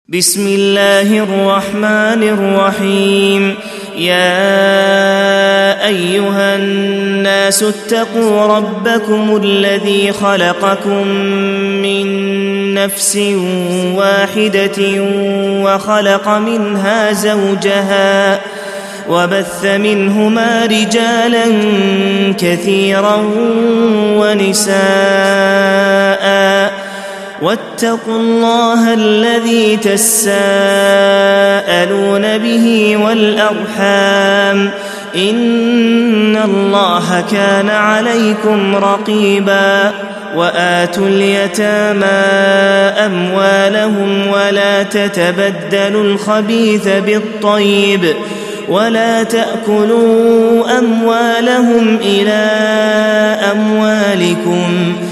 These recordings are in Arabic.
بسم الله الرحمن الرحيم. يا أيها الناس اتقوا ربكم الذي خلقكم من نفس واحدة وخلق منها زوجها وبث منهما رجالا كثيرا ونساء واتقوا الله الذي تساءلون به والأرحام إن الله كان عليكم رقيبا. وآتوا اليتامى أموالهم ولا تتبدلوا الخبيث بالطيب ولا تأكلوا أموالهم إلى أموالكم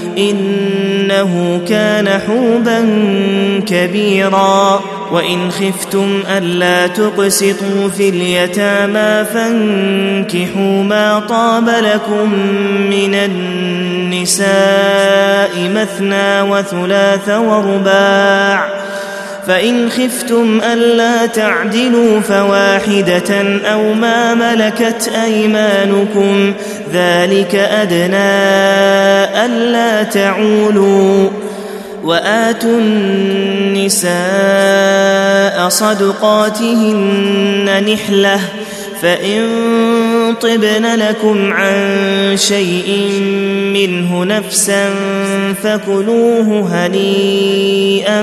إنه كان حوبا كبيرا. وإن خفتم ألا تقسطوا في اليتامى فانكحوا ما طاب لكم من النساء مثنى وثلاث ورباع، فإن خفتم ألا تعدلوا فواحدة أو ما ملكت أيمانكم ذلك أدنى ألا تعولوا. وآتوا النساء صدقاتهن نحلة فإن طبن لكم عن شيء منه نفسا فكلوه هنيئا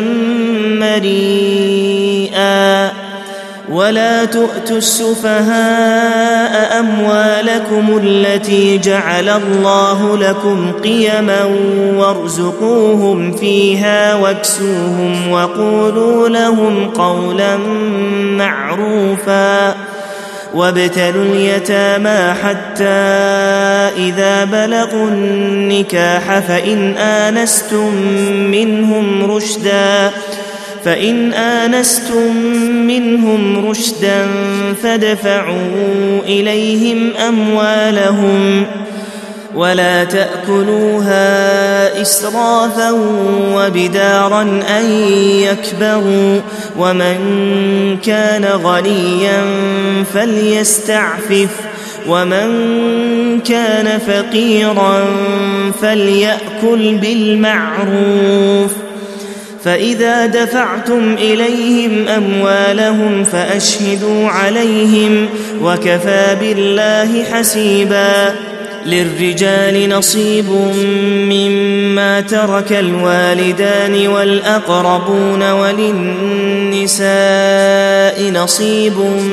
مريئا. ولا تؤتوا السفهاء أموالكم التي جعل الله لكم قيما وارزقوهم فيها واكسوهم وقولوا لهم قولا معروفا. وابتلوا اليتامى حتى إذا بلغوا النكاح فإن آنستم منهم رشدا فادفعوا إليهم أموالهم ولا تأكلوها إسرافا وبدارا أن يكبروا. ومن كان غنيا فليستعفف ومن كان فقيرا فليأكل بالمعروف. فإذا دفعتم إليهم أموالهم فأشهدوا عليهم وكفى بالله حسيبا. للرجال نصيب مما ترك الوالدان والأقربون وللنساء نصيب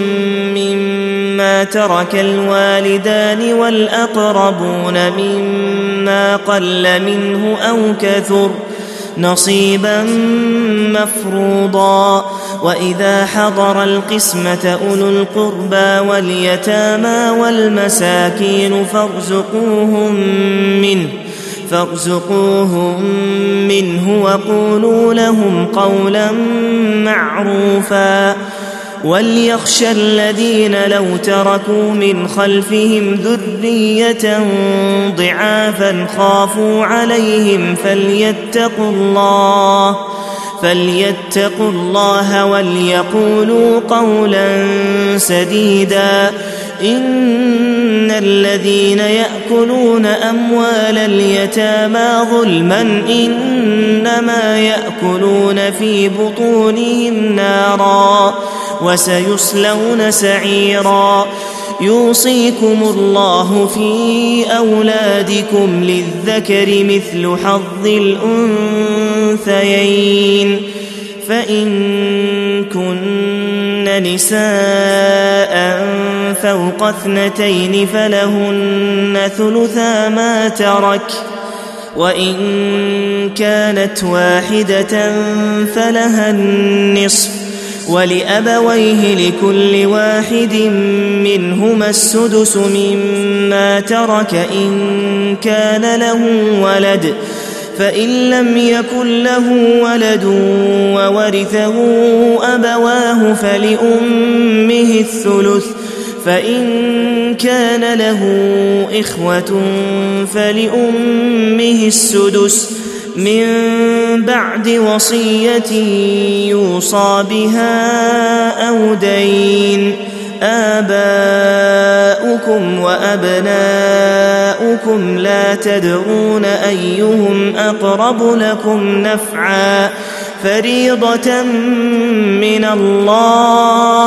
مما ترك الوالدان والأقربون مما قل منه أو كثر نصيبا مفروضا. وإذا حضر القسمة أولو القربى واليتامى والمساكين فارزقوهم منه وقولوا لهم قولا معروفا. وليخشى الذين لو تركوا من خلفهم ذرية ضعافا خافوا عليهم فليتقوا الله وليقولوا قولا سديدا. إن الذين يأكلون أموال اليتامى ظلما إنما يأكلون في بطونهم نارا وسيصلون سعيرا. يوصيكم الله في أولادكم للذكر مثل حظ الأنثيين. فإن كن نساء فوق 2 فلهن ثلثا ما ترك، وإن كانت واحدة فلها النصف، ولأبويه لكل واحد منهما السدس مما ترك إن كان له ولد، فإن لم يكن له ولد وورثه أبواه فلأمه الثلث، فإن كان له إخوة فلأمه السدس، من بعد وصية يوصى بها أو دين. آباؤكم وأبناؤكم لا تدرون أيهم أقرب لكم نفعا فريضة من الله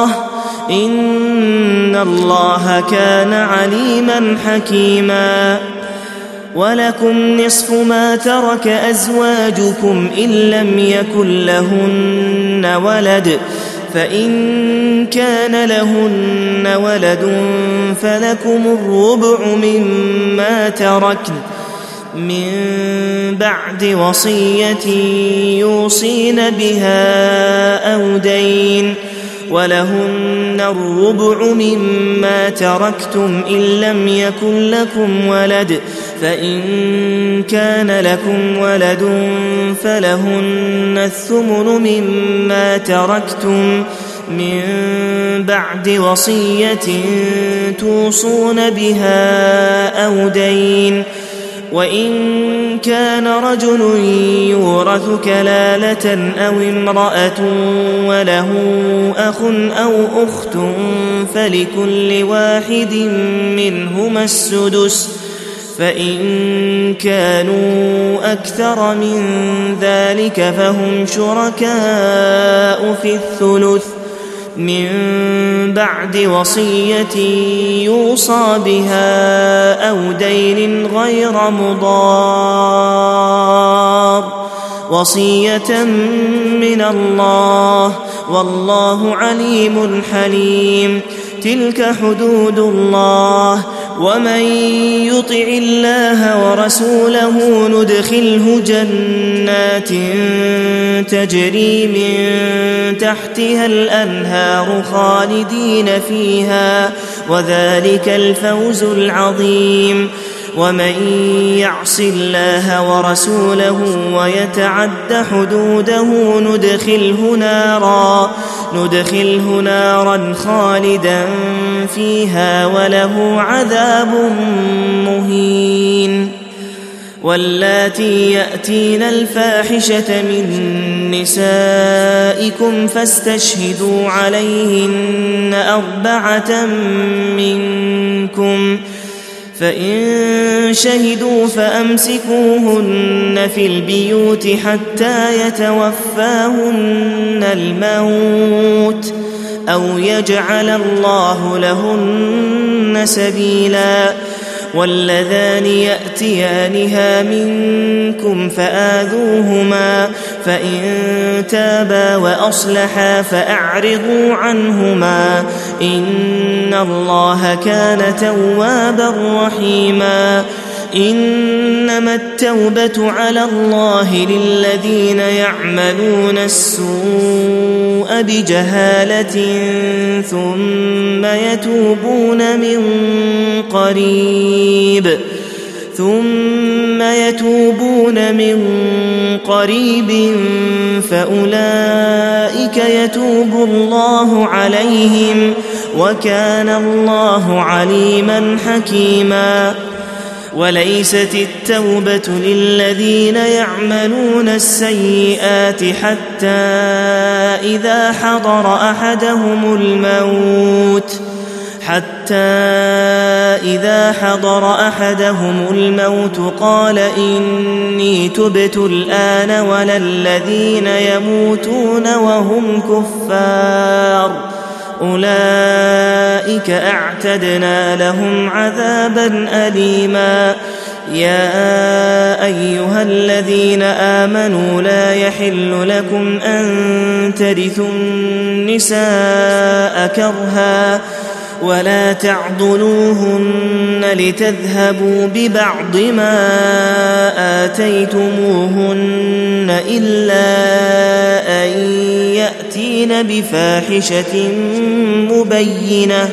إن الله كان عليما حكيما. ولكم نصف ما ترك أزواجكم إن لم يكن لهن ولد فإن كان لهن ولد فلكم الربع مما تركن من بعد وصية يوصين بها أو دين. ولهن الربع مما تركتم إن لم يكن لكم ولد فإن كان لكم ولد فلهن الثمن مما تركتم من بعد وصية توصون بها أو دين. وإن كان رجل يورث كلالة أو امرأة وله أخ أو أخت فلكل واحد منهما السدس فإن كانوا أكثر من ذلك فهم شركاء في الثلث من بعد وصية يوصى بها أو دين غير مضار وصية من الله والله عليم حليم. تلك حدود الله ومن يطع الله ورسوله ندخله جنات تجري من تحتها الأنهار خالدين فيها وذلك الفوز العظيم. ومن يعص الله ورسوله ويتعد حدوده ندخله نارا خالدا فيها وله عذاب مهين. واللاتي يأتين الفاحشة من نسائكم فاستشهدوا عليهن 4 منكم فإن شهدوا فأمسكوهن في البيوت حتى يتوفاهن الموت أو يجعل الله لهن سبيلا. واللذان يأتيانها منكم فآذوهما فإن تابا وأصلحا فأعرضوا عنهما إن الله كان توابا رحيما. إنما التوبة على الله للذين يعملون السوء بجهالة ثم يتوبون من قريب فأولئك يتوب الله عليهم وكان الله عليما حكيما. وليست التوبة للذين يعملون السيئات حتى إذا حضر أحدهم الموت قال إني تبت الآن ولا الذين يموتون وهم كفار أولئك أعتدنا لهم عذابا أليما. يا أيها الذين آمنوا لا يحل لكم أن ترثوا النساء كرها ولا تعضلوهن لتذهبوا ببعض ما آتيتموهن إلا أن يأتين بفاحشة مبينة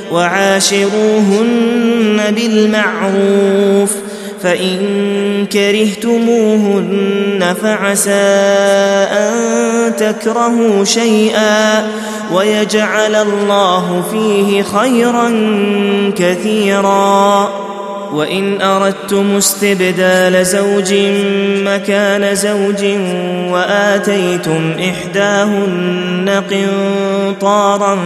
وعاشروهن بالمعروف فإن كرهتموهن فعسى أن تكرهوا شيئا ويجعل الله فيه خيرا كثيرا. وإن أردتم استبدال زوج مكان زوج وآتيتم إحداهن قنطارا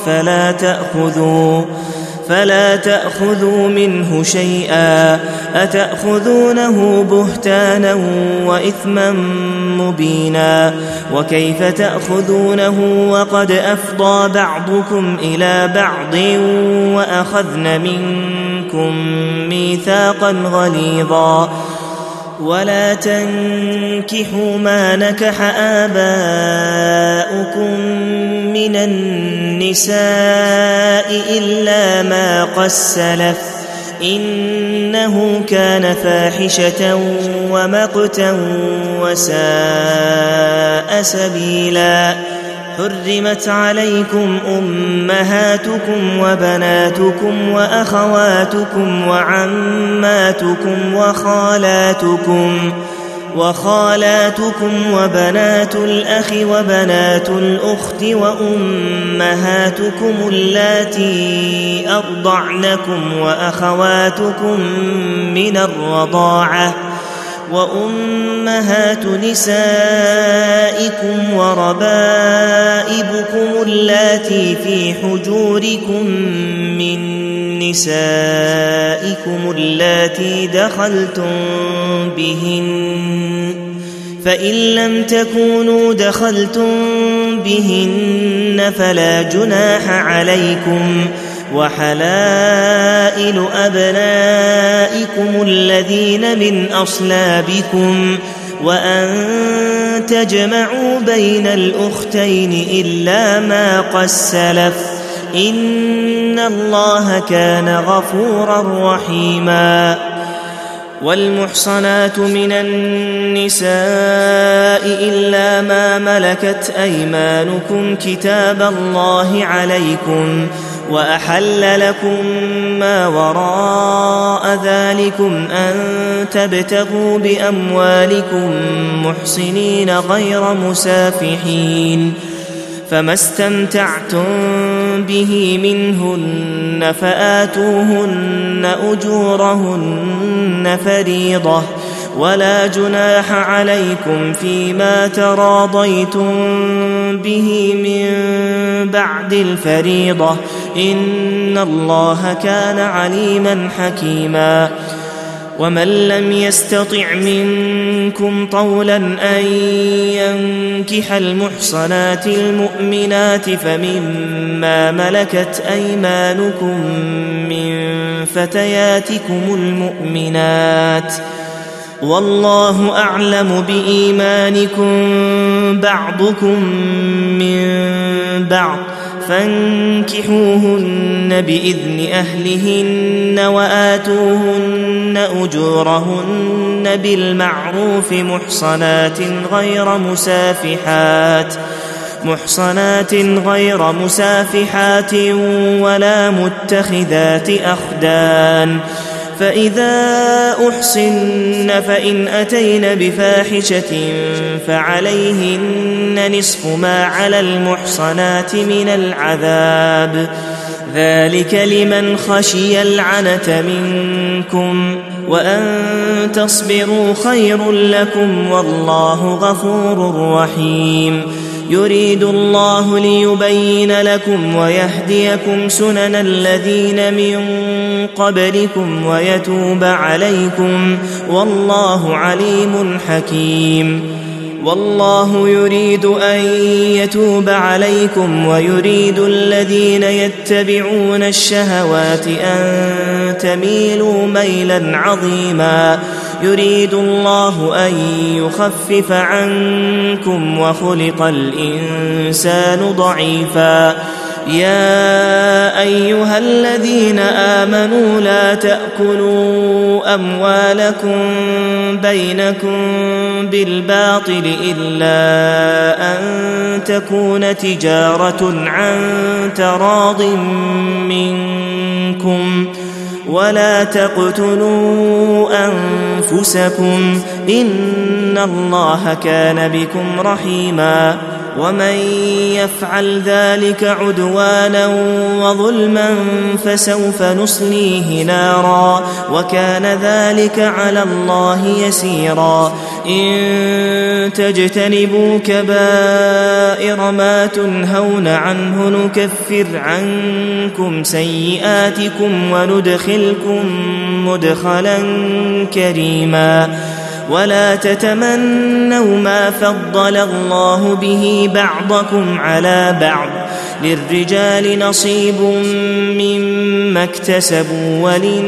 فلا تأخذوا منه شيئا أتأخذونه بهتانا وإثما مبينا وكيف تأخذونه وقد أفضى بعضكم إلى بعض وأخذن منكم ميثاقا غليظا ولا تنكحوا ما نكح آباؤكم من النساء إلا ما قد سلف إنه كان فاحشة ومقتا وساء سبيلا حرمت عليكم أمهاتكم وبناتكم وأخواتكم وعماتكم وخالاتكم وبنات الأخ وبنات الأخت وأمهاتكم اللاتي أرضعنكم وأخواتكم من الرضاعة وأمهات نسائكم وربائبكم اللاتي في حجوركم من نسائكم اللاتي دخلتم بهن فإن لم تكونوا دخلتم بهن فلا جناح عليكم وحلائل أبنائكم الذين من أصلابكم وأن تجمعوا بين الأختين إلا ما قد سلف إن الله كان غفورا رحيما والمحصنات من النساء إلا ما ملكت أيمانكم كتاب الله عليكم وأحل لكم ما وراء ذلكم أن تبتغوا بأموالكم محصنين غير مسافحين فما استمتعتم به منهن فآتوهن أجورهن فريضة ولا جناح عليكم فيما تراضيتم به من بعد الفريضة إن الله كان عليما حكيما ومن لم يستطع منكم طولا أن ينكح المحصنات المؤمنات فمما ملكت أيمانكم من فتياتكم المؤمنات والله أعلم بإيمانكم بعضكم من بعض فانكحوهن بإذن أهلهن وآتوهن أجورهن بالمعروف محصنات غير مسافحات ولا متخذات أخدان فإذا أحصن فإن أتين بفاحشة فعليهن نصف ما على المحصنات من العذاب ذلك لمن خشي العنة منكم وأن تصبروا خير لكم والله غفور رحيم يريد الله ليبين لكم ويهديكم سنن الذين من قبلكم ويتوب عليكم والله عليم حكيم والله يريد أن يتوب عليكم ويريد الذين يتبعون الشهوات أن تميلوا ميلا عظيما يريد الله أن يخفف عنكم وخلق الإنسان ضعيفا يا أيها الذين آمنوا لا تأكلوا أموالكم بينكم بالباطل إلا أن تكون تجارة عن تراض منكم ولا تقتلوا أنفسكم إن الله كان بكم رحيما ومن يفعل ذلك عدوانا وظلما فسوف نصليه نارا وكان ذلك على الله يسيرا إن تجتنبوا كبائر ما تنهون عنه نكفر عنكم سيئاتكم وندخلكم مدخلا كريما ولا تتمنوا ما فضل الله به بعضكم على بعض للرجال نصيب مما اكتسبوا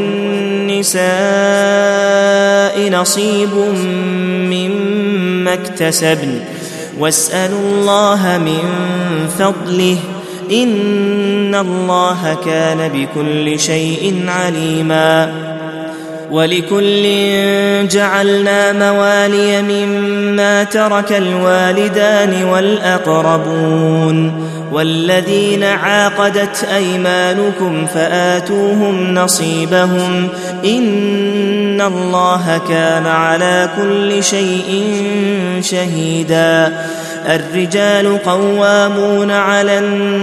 وللنساء نصيب مما اكتسبن واسألوا الله من فضله إن الله كان بكل شيء عليما ولكل جعلنا موالي مما ترك الوالدان والأقربون والذين عاقدت أيمانكم فآتوهم نصيبهم إن الله كان على كل شيء شهيدا الرجال قوامون على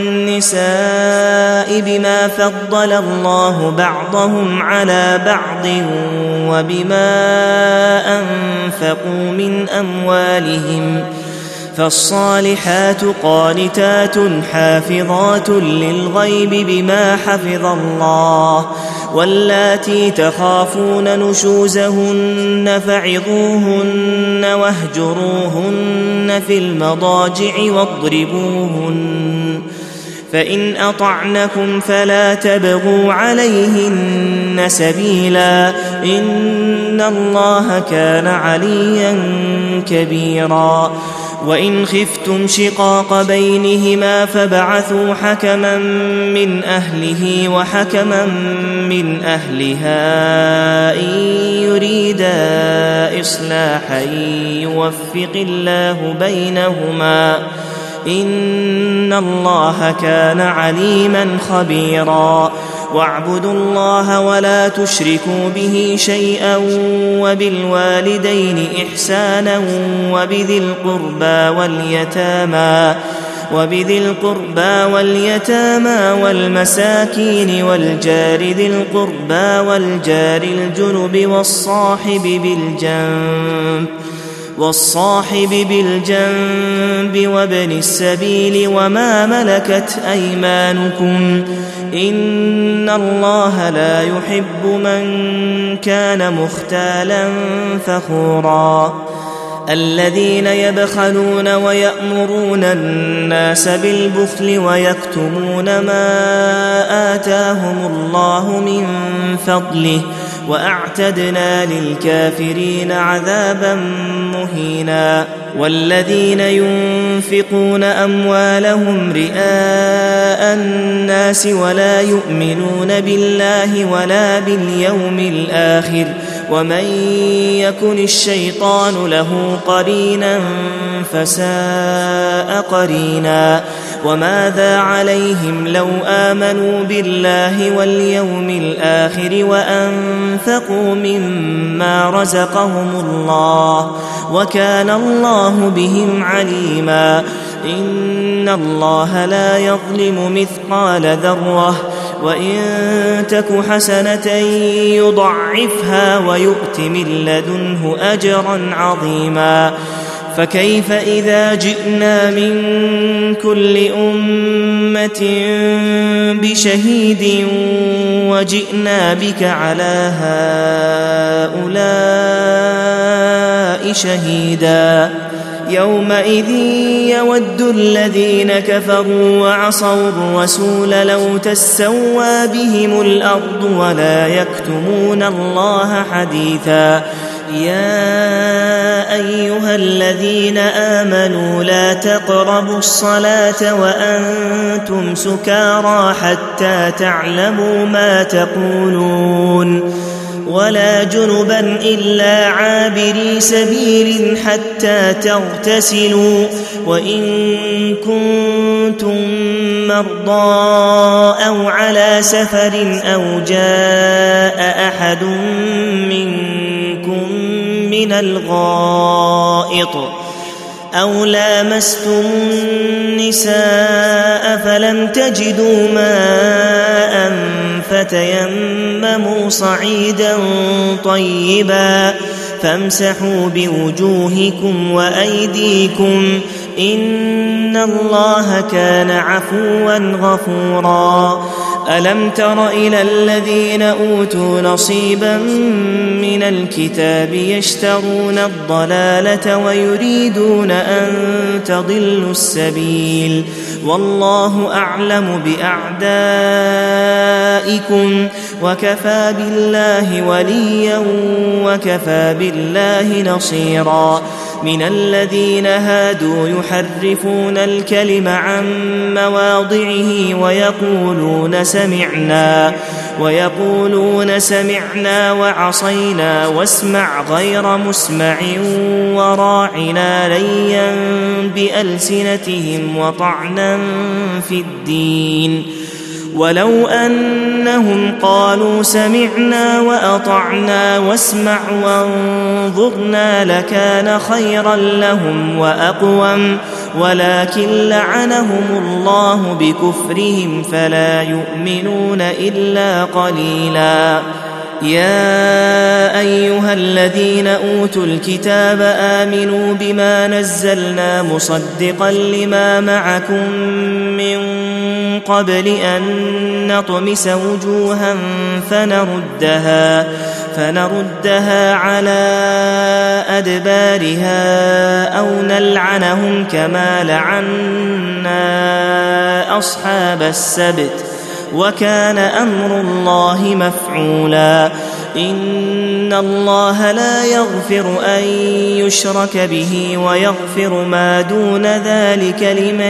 النساء بما فضل الله بعضهم على بعض وبما أنفقوا من أموالهم فالصالحات قانتات حافظات للغيب بما حفظ الله واللاتي تخافون نشوزهن فعظوهن واهجروهن في المضاجع واضربوهن فإن أطعنكم فلا تبغوا عليهن سبيلا إن الله كان عليا كبيرا وإن خفتم شقاق بينهما فبعثوا حكما من أهله وحكما من أهلها إن يريدا إصلاحا يوفق الله بينهما إن الله كان عليما خبيرا واعبدوا الله ولا تشركوا به شيئا وبالوالدين إحسانا وبذي القربى واليتامى والمساكين والجار ذي القربى والجار الجنب والصاحب بالجنب وابن السبيل وما ملكت أيمانكم إن الله لا يحب من كان مختالا فخورا الذين يبخلون ويأمرون الناس بالبخل ويكتمون ما آتاهم الله من فضله وأعتدنا للكافرين عذابا مهينا والذين ينفقون أموالهم رئاء الناس ولا يؤمنون بالله ولا باليوم الآخر ومن يكن الشيطان له قرينا فساء قرينا وماذا عليهم لو آمنوا بالله واليوم الآخر وأنفقوا مما رزقهم الله وكان الله بهم عليما إن الله لا يظلم مثقال ذرة وإن تك حسنة يضعفها ويؤت من لدنه أجرا عظيما فكيف إذا جئنا من كل أمة بشهيد وجئنا بك على هؤلاء شهيدا يومئذ يود الذين كفروا وعصوا الرسول لو تسوى بهم الأرض ولا يكتمون الله حديثا يا أيها الذين آمنوا لا تقربوا الصلاة وأنتم سكارى حتى تعلموا ما تقولون ولا جنبا إلا عابري سبيل حتى تغتسلوا وإن كنتم مرضى أو على سفر أو جاء أحد منكم من الغائط أو لامستم النساء فلم تجدوا ماء فتيمموا صعيدا طيبا فامسحوا بوجوهكم وأيديكم إن الله كان عفوا غفورا. ألم تر إلى الذين أوتوا نصيبا من الكتاب يشترون الضلالة ويريدون أن تضلوا السبيل والله أعلم بأعدائكم وكفى بالله وليا وكفى بالله نصيرا. من الذين هادوا يحرفون الكلم عن مواضعه ويقولون سمعنا وعصينا واسمع غير مسمع وراعنا ليا بألسنتهم وطعنا في الدين ولو أنهم قالوا سمعنا وأطعنا واسمع وانظرنا لكان خيرا لهم وأقوم ولكن لعنهم الله بكفرهم فلا يؤمنون إلا قليلا. يا أيها الذين أوتوا الكتاب آمنوا بما نزلنا مصدقا لما معكم من قبل أن نطمس وجوها فنردها على أدبارها أو نلعنهم كما لعنا أصحاب السبت وكان أمر الله مفعولا. إن الله لا يغفر أن يشرك به ويغفر ما دون ذلك لمن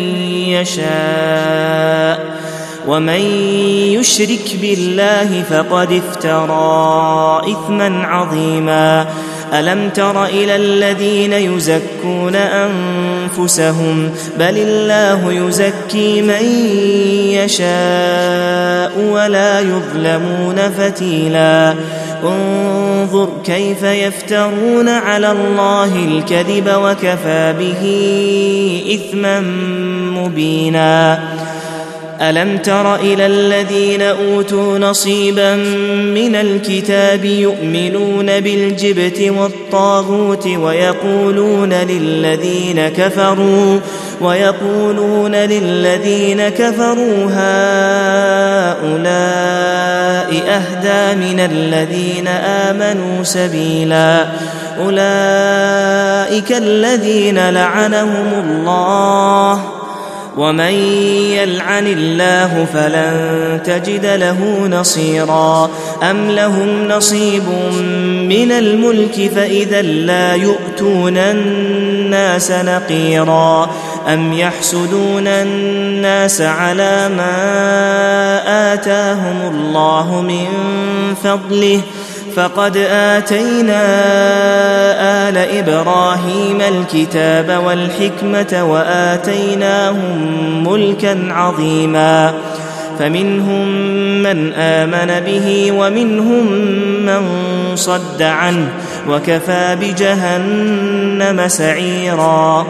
يشاء ومن يشرك بالله فقد افترى إثما عظيما. ألم تر إلى الذين يزكون أنفسهم بل الله يزكي من يشاء ولا يظلمون فتيلا. انظر كيف يفترون على الله الكذب وكفى به إثما مبينا. ألم تر إلى الذين أوتوا نصيبا من الكتاب يؤمنون بالجبت والطاغوت ويقولون للذين كفروا هؤلاء أهدى من الذين آمنوا سبيلا. أولئك الذين لعنهم الله ومن يلعن الله فلن تجد له نصيرا. أم لهم نصيب من الملك فإذا لا يؤتون الناس نقيرا. أم يحسدون الناس على ما آتاهم الله من فضله فقد آتينا آل إبراهيم الكتاب والحكمة وآتيناهم ملكا عظيما. فمنهم من آمن به ومنهم من صد عنه وكفى بجهنم سعيرا.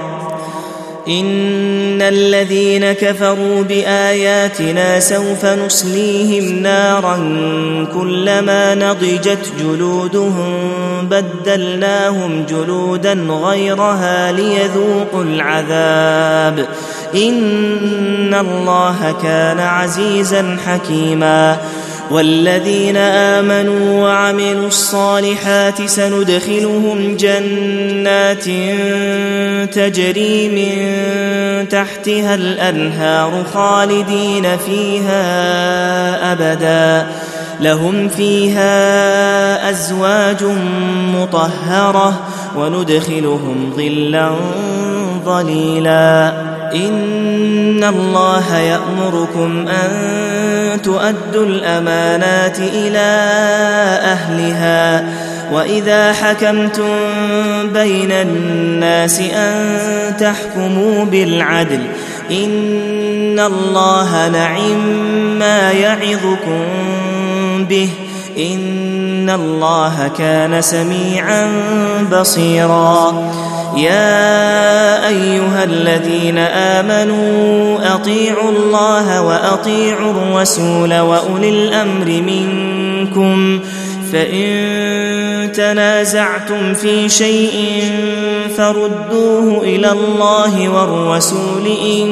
إن الذين كفروا بآياتنا سوف نصليهم نارا كلما نضجت جلودهم بدلناهم جلودا غيرها ليذوقوا العذاب إن الله كان عزيزا حكيما. والذين آمنوا وعملوا الصالحات سندخلهم جنات تجري من تحتها الأنهار خالدين فيها أبدا لهم فيها أزواج مطهرة وندخلهم ظلا ظليلا. إن الله يأمركم أن تؤدوا الأمانات إلى أهلها وإذا حكمتم بين الناس أن تحكموا بالعدل إن الله نعم يعظكم به إن الله كان سميعا بصيرا. يا أيها الذين آمنوا أطيعوا الله وأطيعوا الرسول وأولي الأمر منكم فإن تنازعتم في شيء فردوه إلى الله والرسول إن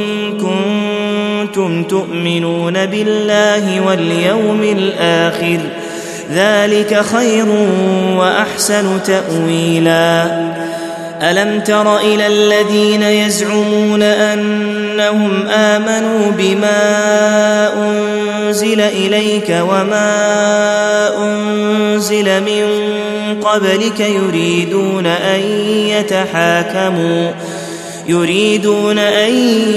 كنتم تؤمنون بالله واليوم الآخر ذلك خير وأحسن تأويلا ألم تر إلى الذين يزعمون أنهم آمنوا بما أنزل إليك وما أنزل من قبلك يريدون أن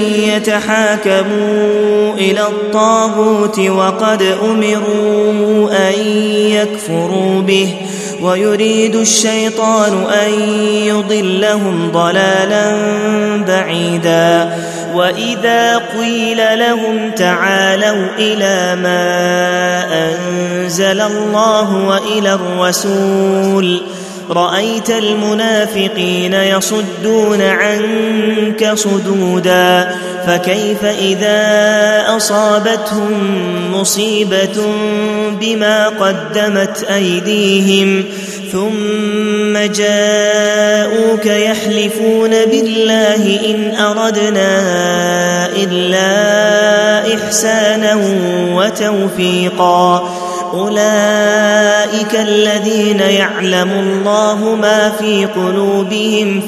يتحاكموا إلى الطاغوت وقد أمروا أن يكفروا به ويريد الشيطان أن يضلهم ضلالا بعيدا وإذا قيل لهم تعالوا إلى ما أنزل الله وإلى الرسول رأيت المنافقين يصدون عنك صدودا فكيف إذا أصابتهم مصيبة بما قدمت أيديهم ثم جاءوك يحلفون بالله إن أردنا إلا إحسانا وتوفيقا أولئك الذين يعلم الله ما في قلوبهم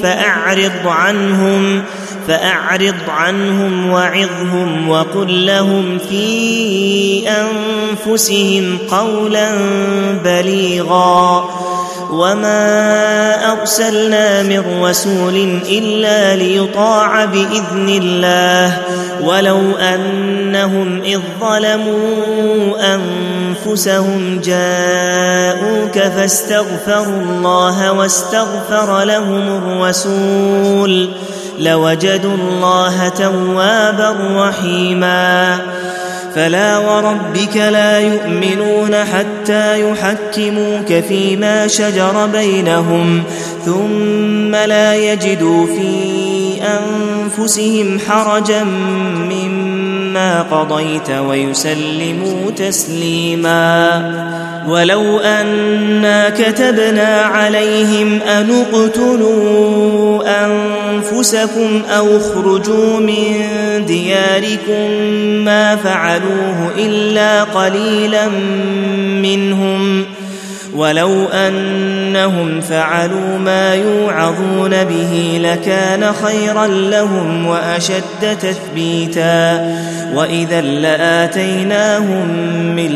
فأعرض عنهم وعظهم وقل لهم في أنفسهم قولا بليغا وما أرسلنا من رسول إلا ليطاع بإذن الله ولو أنهم إذ ظلموا أنفسهم جاءوك فاستغفروا الله واستغفر لهم الرسول لوجدوا الله توابا رحيما فلا وربك لا يؤمنون حتى يحكموك فيما شجر بينهم ثم لا يجدوا في أنفسهم حرجا مما قضيت ويسلموا تسليما ولو أنا كتبنا عليهم أن اقتلوا أنفسكم أو اخرجوا من دياركم ما فعلوه إلا قليلا منهم ولو أنهم فعلوا ما يوعظون به لكان خيرا لهم وأشد تثبيتا وإذا لآتيناهم من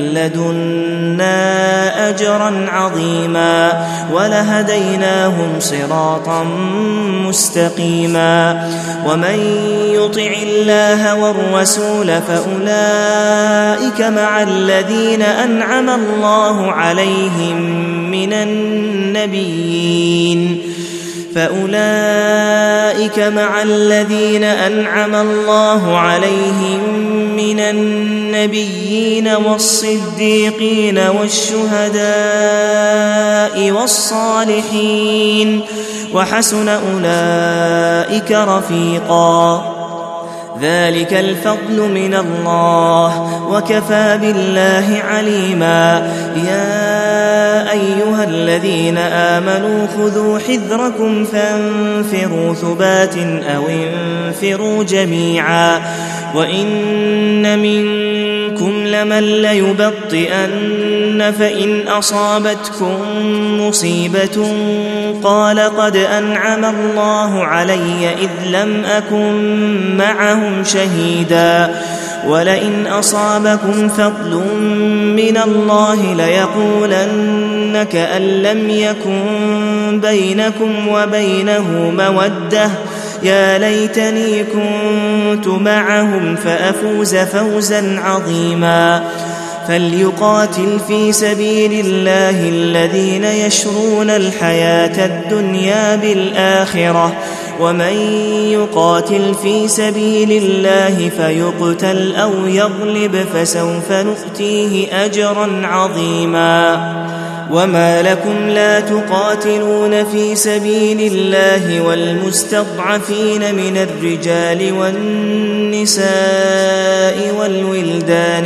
لدنا أجرا عظيما ولهديناهم صراطا مستقيما ومن يطع الله والرسول فأولئك مع الذين أنعم الله عليهم من النبيين والصديقين والشهداء والصالحين وحسن أولئك رفيقا ذلك الفضل من الله وكفى بالله عليما يا أيها الذين آمنوا خذوا حذركم فانفروا ثبات أو انفروا جميعا وإن منكم لمن ليبطئن فإن أصابتكم مصيبة قال قد أنعم الله علي إذ لم أكن معهم شهيدا ولئن أصابكم فضل من الله ليقولن كأن لم يكن بينكم وبينه مودة يا ليتني كنت معهم فأفوز فوزا عظيما فليقاتل في سبيل الله الذين يشرون الحياة الدنيا بالآخرة ومن يقاتل في سبيل الله فيقتل أو يغلب فسوف نؤتيه أجرا عظيما وما لكم لا تقاتلون في سبيل الله والمستضعفين من الرجال والنساء والولدان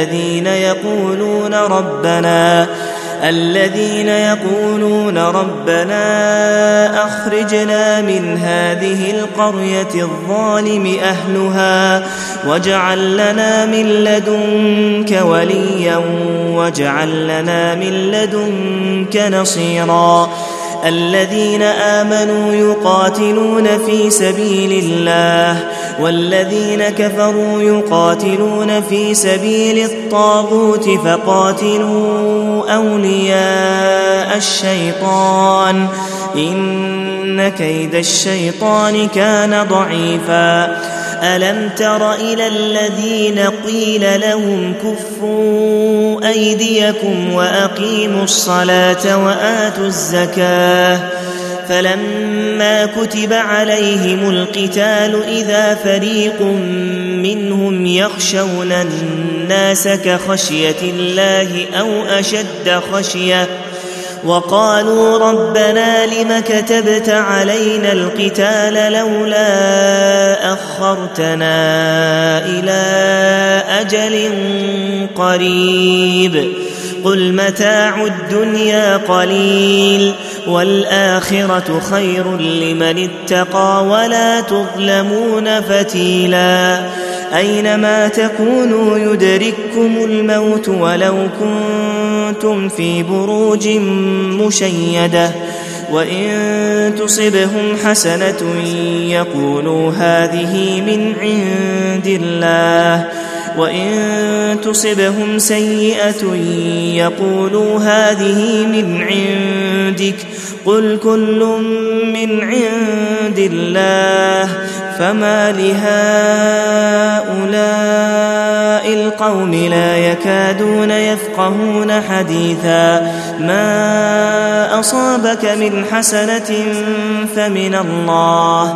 الذين يقولون ربنا أخرجنا من هذه القرية الظالم أهلها واجعل لنا من لدنك وليا واجعل لنا من لدنك نصيرا الذين آمنوا يقاتلون في سبيل الله والذين كفروا يقاتلون في سبيل الطاغوت فقاتلوا أولياء الشيطان إن كيد الشيطان كان ضعيفا ألم تر إلى الذين قيل لهم كفوا أيديكم وأقيموا الصلاة وآتوا الزكاة فلما كتب عليهم القتال إذا فريق منهم يخشون الناس كخشية الله أو أشد خشية وقالوا ربنا لم كتبت علينا القتال لولا أخرتنا إلى أجل قريب قل متاع الدنيا قليل والآخرة خير لمن اتقى ولا تظلمون فتيلا أينما تكونوا يدرككم الموت ولو كنتم في بروج مشيدة وإن تصبهم حسنة يقولوا هذه من عند الله وإن تصبهم سيئة يقولوا هذه من عندك قل كل من عند الله فما لهؤلاء القوم لا يكادون يفقهون حديثا ما أصابك من حسنة فمن الله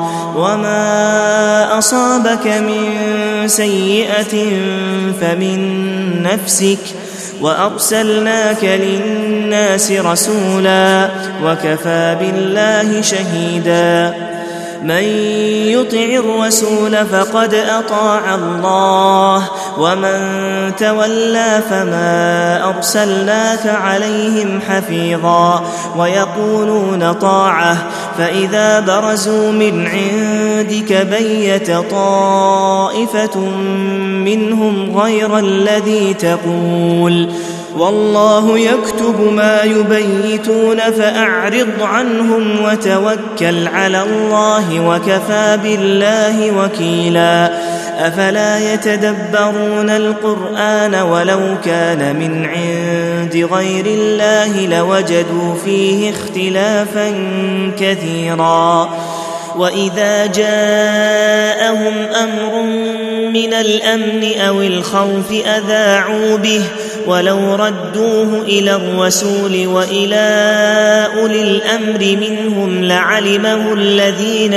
وما أصابك من سيئة فمن نفسك وأرسلناك للناس رسولا وكفى بالله شهيدا من يطع الرسول فقد أطاع الله ومن تولى فما أرسلناك عليهم حفيظا ويقولون طاعة فإذا برزوا من عندك بيت طائفة منهم غير الذي تقول والله يكتب ما يبيتون فأعرض عنهم وتوكل على الله وكفى بالله وكيلا أفلا يتدبرون القرآن ولو كان من عند غير الله لوجدوا فيه اختلافا كثيرا وإذا جاءهم أمر من الأمن أو الخوف أذاعوا به ولو ردوه إلى الرسول وإلى أولي الأمر منهم لعلمه الذين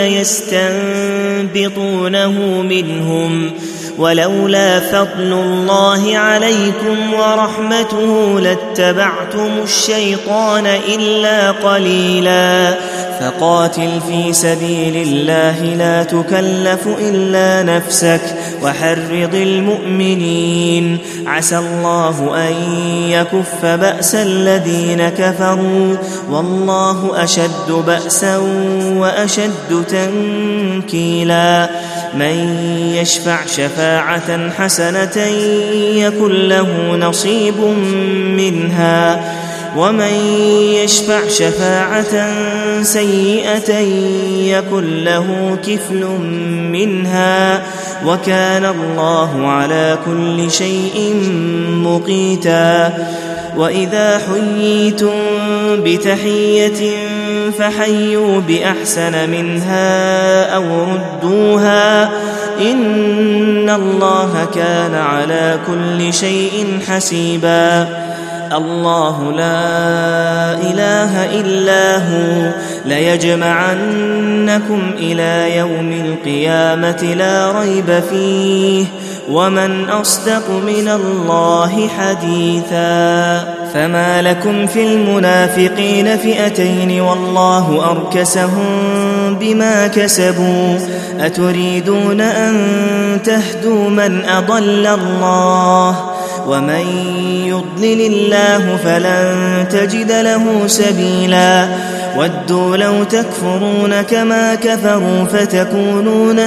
يستنبطونه منهم ولولا فضل الله عليكم ورحمته لاتبعتم الشيطان إلا قليلا فقاتل في سبيل الله لا تكلف إلا نفسك وحرض المؤمنين عسى الله أن يكف بأس الذين كفروا والله أشد بأسا وأشد تنكيلا من يشفع شفاعة حسنة يكن له نصيب منها ومن يشفع شفاعة سيئة يكن له كفل منها وكان الله على كل شيء مقيتا وإذا حييتم بتحية فحيوا بأحسن منها أو ردوها إن الله كان على كل شيء حسيبا الله لا إله إلا هو ليجمعنكم إلى يوم القيامة لا ريب فيه ومن أصدق من الله حديثا. فما لكم في المنافقين فئتين والله أركسهم بما كسبوا أتريدون أن تهدوا من أضل الله ومن يضلل الله فلن تجد له سبيلا. ودوا لو تكفرون كما كفروا فتكونون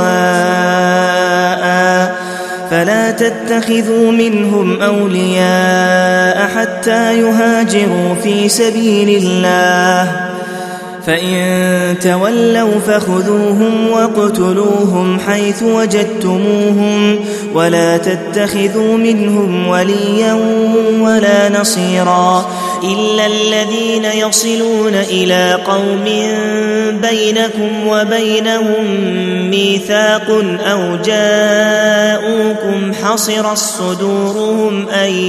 سواء فلا تتخذوا منهم أولياء حتى يهاجروا في سبيل الله فإن تولوا فخذوهم واقتلوهم حيث وجدتموهم ولا تتخذوا منهم وليا ولا نصيرا إلا الذين يصلون إلى قوم بينكم وبينهم ميثاق أو جاءوكم حصرت صدورهم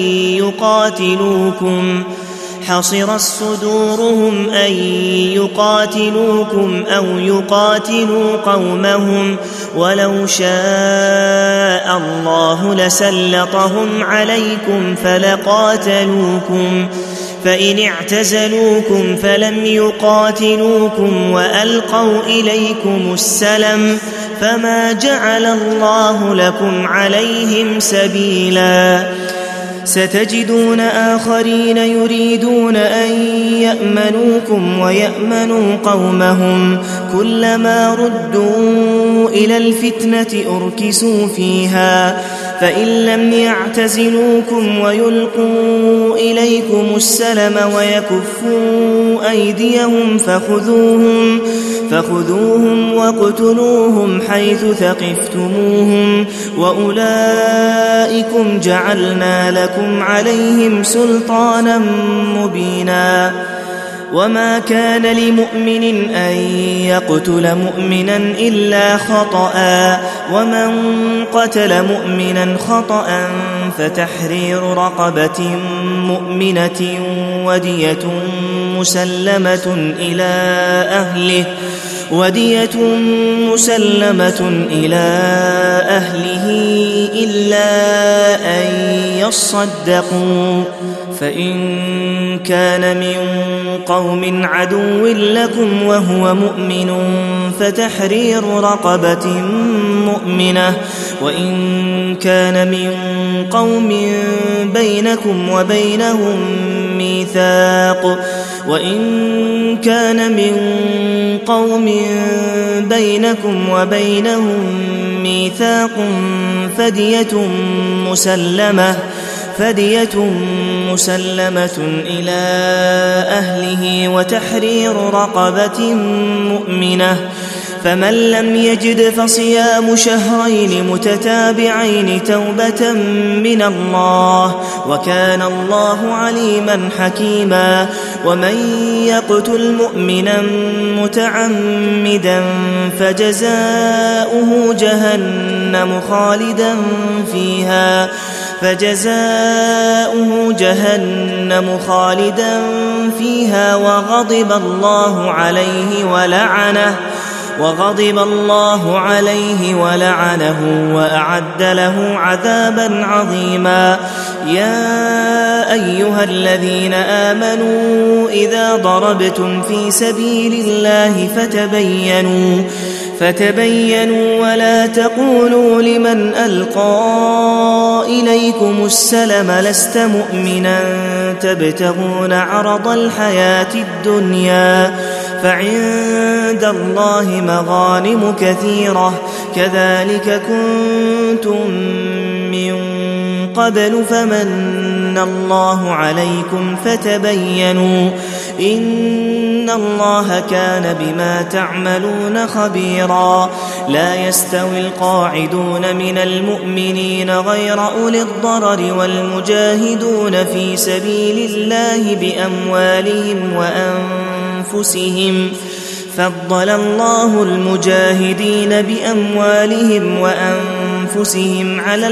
أن يقاتلوكم أو يقاتلوا قومهم ولو شاء الله لسلطهم عليكم فلقاتلوكم فإن اعتزلوكم فلم يقاتلوكم وألقوا إليكم السلم فما جعل الله لكم عليهم سبيلا. ستجدون آخرين يريدون أن يأمنوكم ويأمنوا قومهم كلما ردوا إلى الفتنة أركسوا فيها فإن لم يعتزلوكم ويلقوا إليكم السلم ويكفوا أيديهم فخذوهم واقتلوهم حيث ثقفتموهم وأولئكم جعلنا لكم عليهم سلطانا مبينا. وما كان لمؤمن أن يقتل مؤمنا إلا خطأ ومن قتل مؤمنا خطأ فتحرير رقبة مؤمنة ودية مسلمة إلى أهله إلا أن يصدقوا فإن كان من قوم عدو لكم وهو مؤمن فتحرير رقبة مؤمنة وإن كان من قوم بينكم وبينهم ميثاق فدية مسلمة إلى أهله وتحرير رقبة مؤمنة فمن لم يجد فصيام شهرين متتابعين توبة من الله وكان الله عليما حكيما. ومن يقتل مؤمنا متعمدا فجزاؤه جهنم خالدا فيها وغضب الله عليه ولعنه وأعد له عذابا عظيما. يا أيها الذين آمنوا إذا ضربتم في سبيل الله فتبينوا ولا تقولوا لمن ألقى إليكم السلم لست مؤمنا تبتغون عرض الحياة الدنيا فعند الله مغانم كثيرة كذلك كنتم من قبل فمن الله عليكم فتبينوا إن الله كان بما تعملون خبيرا. لا يستوي القاعدون من المؤمنين غير أولي الضرر والمجاهدون في سبيل الله بأموالهم وأنفسهم فضل الله المجاهدين بأموالهم وأنفسهم على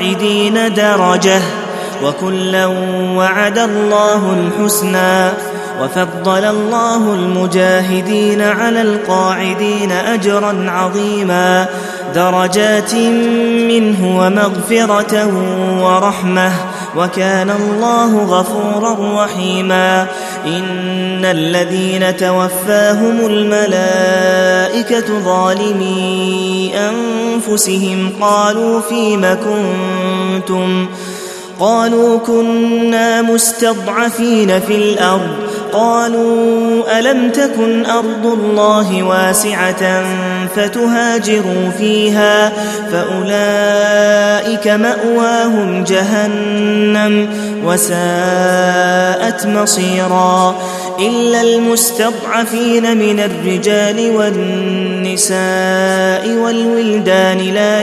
القاعدين درجة وكلا وعد الله الحسنى وفضل الله المجاهدين على القاعدين أجرا عظيما درجات منه ومغفرة ورحمة وكان الله غفورا رحيما إن الذين توفاهم الملائكة ظالمي أنفسهم قالوا فيم كنتم قالوا كنا مستضعفين في الأرض قالوا ألم تكن أرض الله واسعة فتهاجروا فيها فأولئك مأواهم جهنم وساءت مصيرا إلا المستضعفين من الرجال والنساء والولدان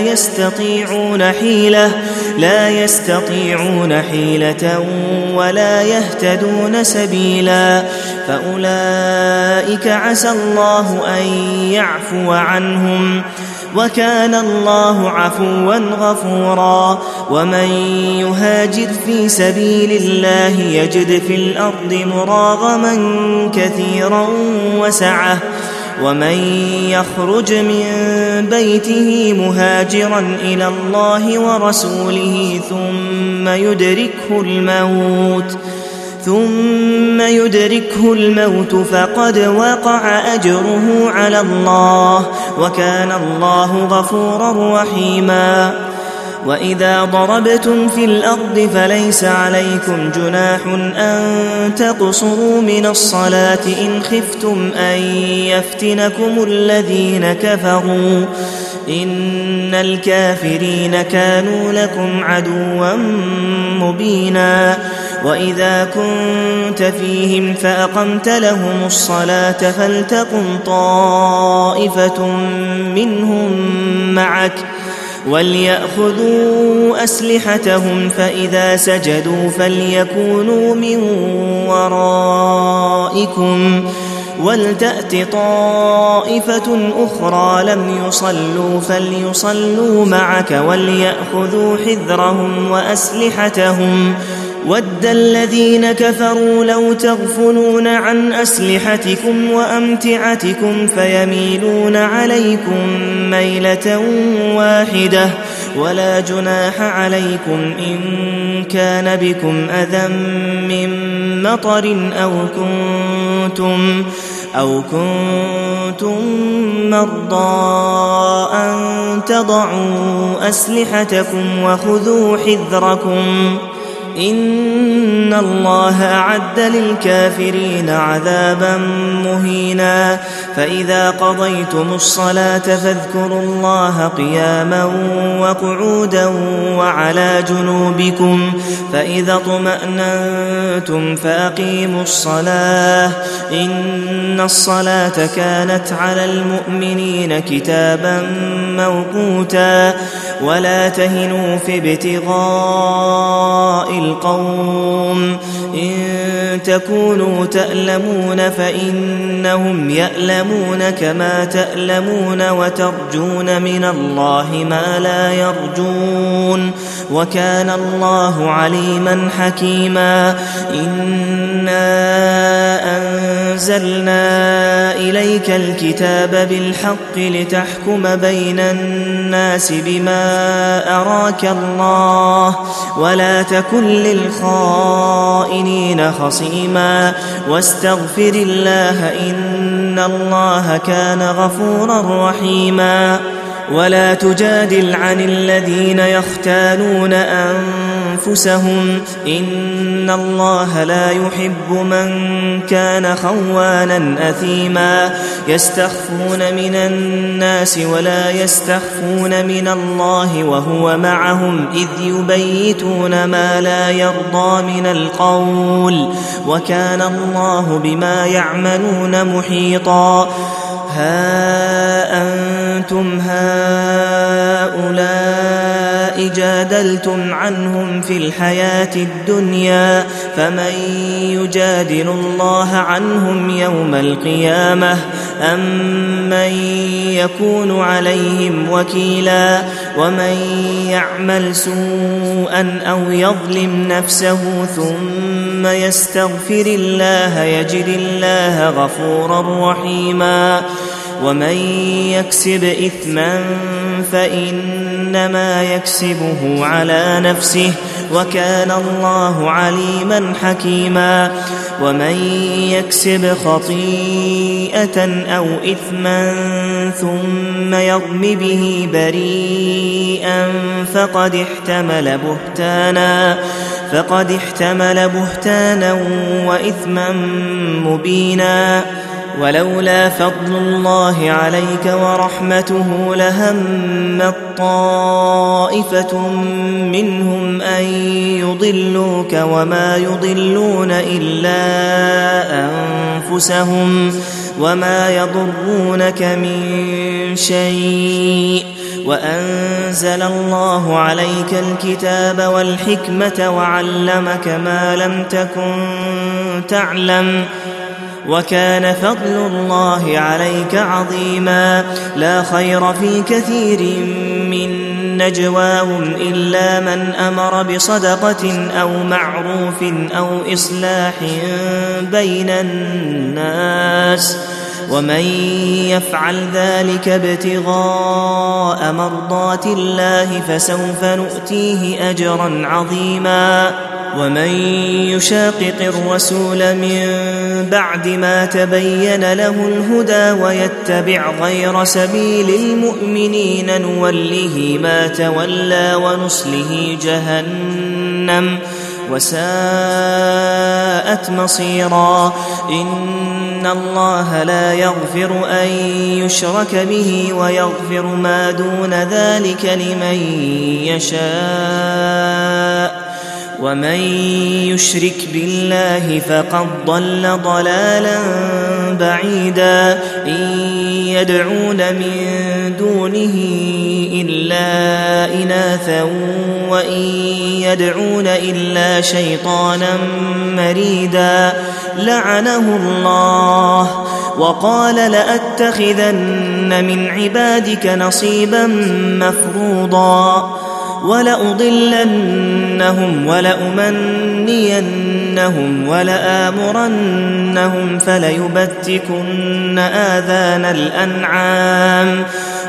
لا يستطيعون حيلة ولا يهتدون سبيلا فأولئك عسى الله أن يعفو عنهم وكان الله عفوا غفورا ومن يهاجر في سبيل الله يجد في الأرض مراغما كثيرا وسعة ومن يخرج من بيته مهاجرا إلى الله ورسوله ثم يدركه الموت فقد وقع أجره على الله وكان الله غفورا رحيما وإذا ضربتم في الأرض فليس عليكم جناح أن تقصروا من الصلاة إن خفتم أن يفتنكم الذين كفروا إن الكافرين كانوا لكم عدوا مبينا وإذا كنت فيهم فأقمت لهم الصلاة فلتقم طائفة منهم معك وليأخذوا أسلحتهم فإذا سجدوا فليكونوا من ورائكم ولتأت طائفة أخرى لم يصلوا فليصلوا معك وليأخذوا حذرهم وأسلحتهم ود الذين كفروا لو تغفلون عن أسلحتكم وأمتعتكم فيميلون عليكم ميلة واحدة ولا جناح عليكم إن كان بكم أذى من مطر أو كنتم مرضى أن تضعوا أسلحتكم وخذوا حذركم إن الله أعد للكافرين عذابا مهينا فإذا قضيتم الصلاة فاذكروا الله قياما وقعودا وعلى جنوبكم فإذا اطمأننتم فأقيموا الصلاة إن الصلاة كانت على المؤمنين كتابا موقوتا ولا تهنوا في ابتغاء القوم إن تكونوا تألمون فإنهم يألمون كما تألمون وترجون من الله ما لا يرجون وكان الله عليما حكيما إنا أنزلنا إليك الكتاب بالحق لتحكم بين الناس بما أراك الله ولا تكن للخائنين خصيما واستغفر الله إن الله كان غفورا رحيما ولا تجادل عن الذين يختانون أنفسهم إن الله لا يحب من كان خوانا أثيما يستخفون من الناس ولا يستخفون من الله وهو معهم إذ يبيتون ما لا يرضى من القول وكان الله بما يعملون محيطا ها أنتم هؤلاء جادلتم عنهم في الحياة الدنيا فمن يجادل الله عنهم يوم القيامة أم من يكون عليهم وكيلا ومن يعمل سوءا أو يظلم نفسه ثم يستغفر الله يجد الله غفورا رحيما ومن يكسب إثما فإنما يكسبه على نفسه وكان الله عليما حكيما ومن يكسب خطيئة أو إثما ثم يرم به بريئا فقد احتمل بهتانا وإثما مبينا ولولا فضل الله عليك ورحمته لهمت طائفة منهم أن يضلوك وما يضلون إلا أنفسهم وما يضرونك من شيء وأنزل الله عليك الكتاب والحكمة وعلمك ما لم تكن تعلم وكان فضل الله عليك عظيما لا خير في كثير من نجواهم إلا من أمر بصدقة أو معروف أو إصلاح بين الناس ومن يفعل ذلك ابتغاء مرضات الله فسوف نؤتيه أجرا عظيما ومن يشاقق الرسول من بعد ما تبين له الهدى ويتبع غير سبيل المؤمنين نوله ما تولى ونصله جهنم وساءت مصيرا إن الله لا يغفر أن يشرك به ويغفر ما دون ذلك لمن يشاء ومن يشرك بالله فقد ضل ضلالا بعيدا إن يدعون من دونه إلا إناثا وإن يدعون إلا شيطانا مريدا لعنه الله وقال لأتخذن من عبادك نصيبا مفروضا ولأضلنهم ولأمنينهم ولآمرنهم فليبتكن آذان الأنعام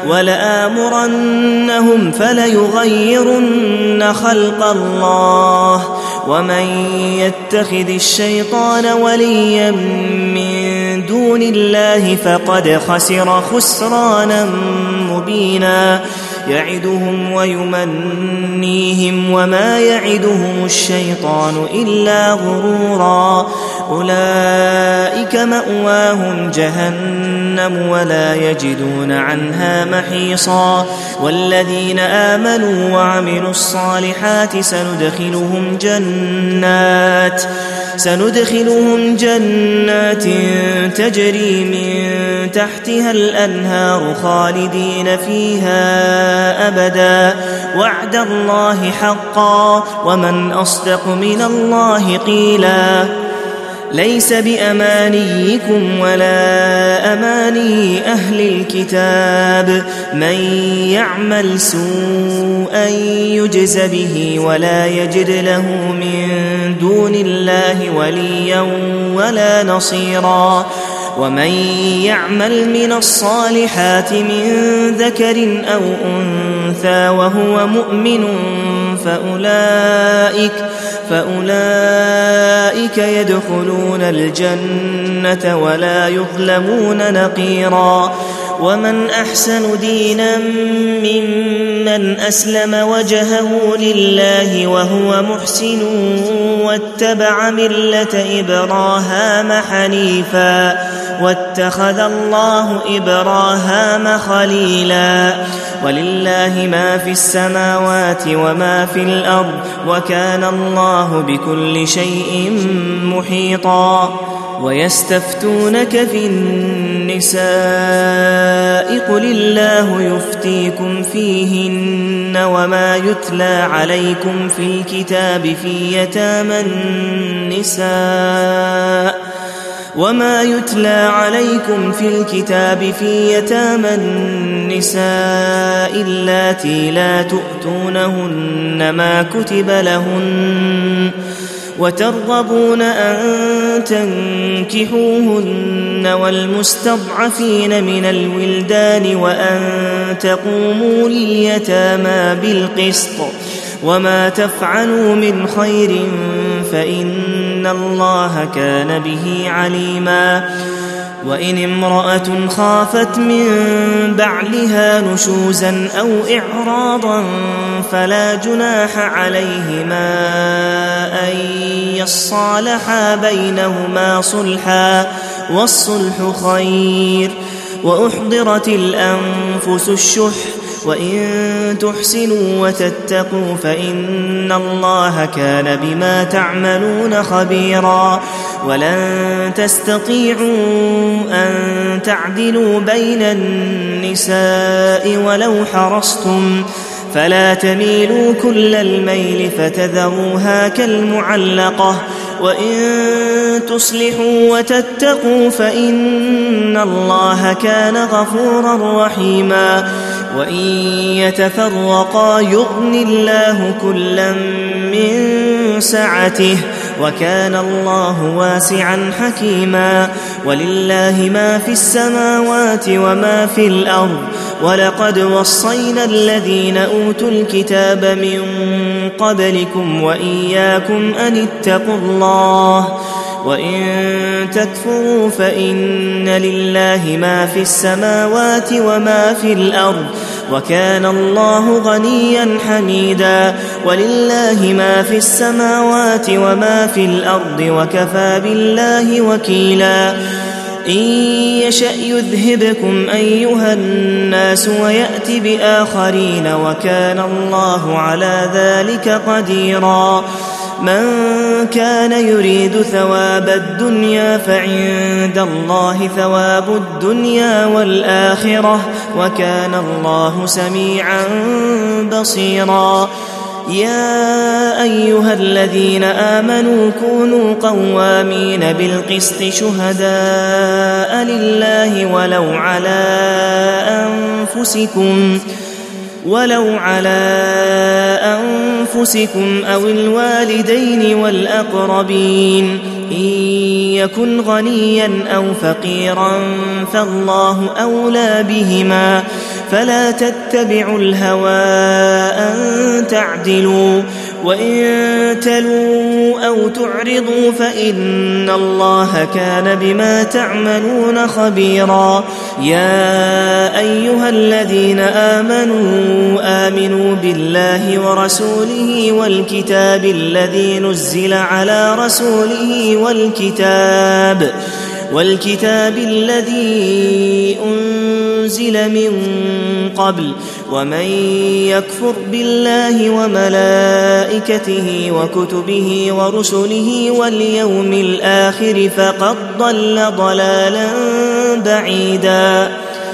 ولآمرنهم فليغيرن خلق الله ومن يتخذ الشيطان وليا من دون الله فقد خسر خسرانا مبينا يعدهم ويمنيهم وما يعدهم الشيطان إلا غرورا أولئك مأواهم جهنم ولا يجدون عنها محيصا والذين آمنوا وعملوا الصالحات سندخلهم جنات تجري من تحتها الأنهار خالدين فيها أبدا وعد الله حقا ومن أصدق من الله قيلا ليس بأمانيكم ولا أماني أهل الكتاب من يعمل سوءا يجز به ولا يجد له من دون الله وليا ولا نصيرا ومن يعمل من الصالحات من ذكر أو أنثى وهو مؤمن فأولئك يدخلون الجنة ولا يظلمون نقيرا ومن أحسن دينا ممن أسلم وجهه لله وهو محسن واتبع ملة إبراهام حنيفا واتخذ الله إبراهام خليلا ولله ما في السماوات وما في الأرض وكان الله بكل شيء محيطا ويستفتونك في النساء قل الله يفتيكم فيهن وما يتلى عليكم في الكتاب في يتامى النساء النساء اللاتي لا تؤتونهن ما كتب لهن وترغبون أن تنكحوهن والمستضعفين من الولدان وأن تقوموا لليتامى بالقسط وما تفعلوا من خير فإن الله كان به عليما. وإن امرأة خافت من بعلها نشوزا أو إعراضا فلا جناح عليهما أن يصالحا بينهما صلحا والصلح خير. وأحضرت الأنفس الشح وإن تحسنوا وتتقوا فإن الله كان بما تعملون خبيرا. ولن تستطيعوا أن تعدلوا بين النساء ولو حرصتم فلا تميلوا كل الميل فتذروها كالمعلقة وإن تصلحوا وتتقوا فإن الله كان غفورا رحيما. وإن يتفرقا يغن الله كلا من سعته وكان الله واسعا حكيما. ولله ما في السماوات وما في الأرض ولقد وصينا الذين أوتوا الكتاب من قبلكم وإياكم أن اتقوا الله وإن تكفروا فإن لله ما في السماوات وما في الأرض وكان الله غنيا حميدا. ولله ما في السماوات وما في الأرض وكفى بالله وكيلا. إن يشأ يذهبكم أيها الناس ويأت بآخرين وكان الله على ذلك قديرا. من كان يريد ثواب الدنيا فعند الله ثواب الدنيا والآخرة وكان الله سميعا بصيرا. يا أيها الذين آمنوا كونوا قوامين بالقسط شهداء لله ولو على أنفسكم أو الوالدين والأقربين إن يكن غنيا أو فقيرا فالله أولى بهما فلا تتبعوا الهوى أن تعدلوا وإن تلوا أو تعرضوا فإن الله كان بما تعملون خبيرا. يا أيها الذين آمنوا بالله ورسوله والكتاب الذي نزل على رسوله والكتاب الذي أنزل من قبل ومن يكفر بالله وملائكته وكتبه ورسله واليوم الآخر فقد ضل ضلالا بعيدا.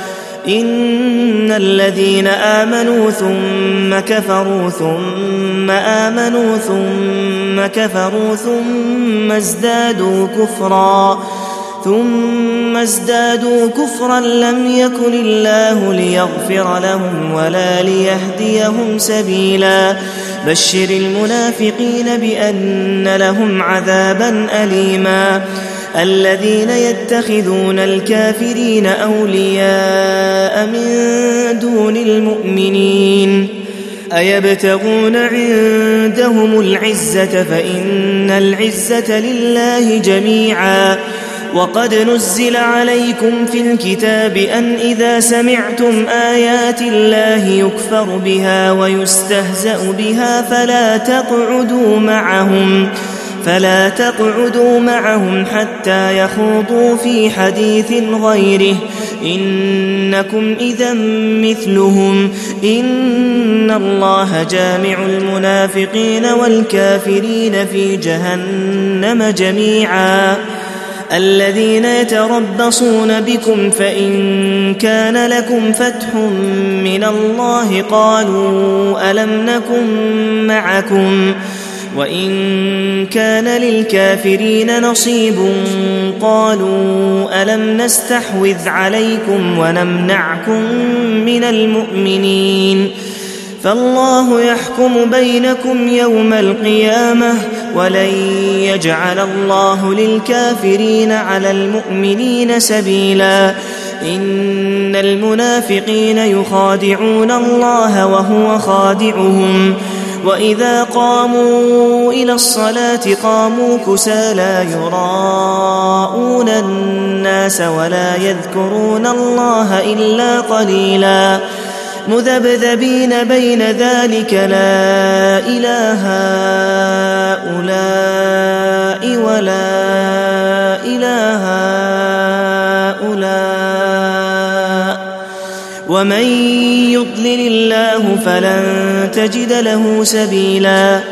إن الذين آمنوا ثم كفروا ثم آمنوا ثم كفروا ثم ازدادوا كفرا لم يكن الله ليغفر لهم ولا ليهديهم سبيلا. بشر المنافقين بأن لهم عذابا أليما. الذين يتخذون الكافرين أولياء من دون المؤمنين أيبتغون عندهم العزة فإن العزة لله جميعا. وقد نزل عليكم في الكتاب أن إذا سمعتم آيات الله يكفر بها ويستهزأ بها فلا تقعدوا معهم حتى يخوضوا في حديث غيره إنكم إذا مثلهم إن الله جامع المنافقين والكافرين في جهنم جميعا. الذين يتربصون بكم فإن كان لكم فتح من الله قالوا ألم نكن معكم وإن كان للكافرين نصيب قالوا ألم نستحوذ عليكم ونمنعكم من المؤمنين فالله يحكم بينكم يوم القيامة ولن يجعل الله للكافرين على المؤمنين سبيلا إن المنافقين يخادعون الله وهو خادعهم وإذا قاموا إلى الصلاة قاموا كسالى يراءون الناس ولا يذكرون الله إلا قليلا مذبذبين بين ذلك لا إله هؤلاء ولا إله هؤلاء ومن يضلل الله فلن تجد له سبيلا